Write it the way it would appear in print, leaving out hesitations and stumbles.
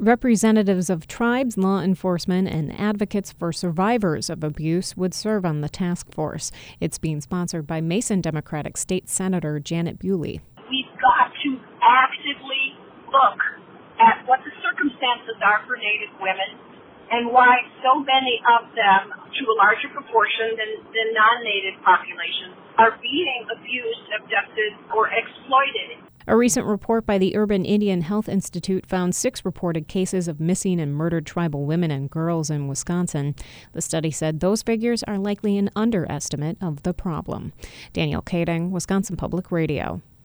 Representatives of tribes, law enforcement, and advocates for survivors of abuse would serve on the task force. It's being sponsored by Mason Democratic State Senator Janet Bewley. We've got to actively look at what the circumstances are for Native women and why so many of them, to a larger proportion than non-Native populations, are being abused, abducted, or exploited. A recent report by the Urban Indian Health Institute found 6 reported cases of missing and murdered tribal women and girls in Wisconsin. The study said those figures are likely an underestimate of the problem. Danielle Kading, Wisconsin Public Radio.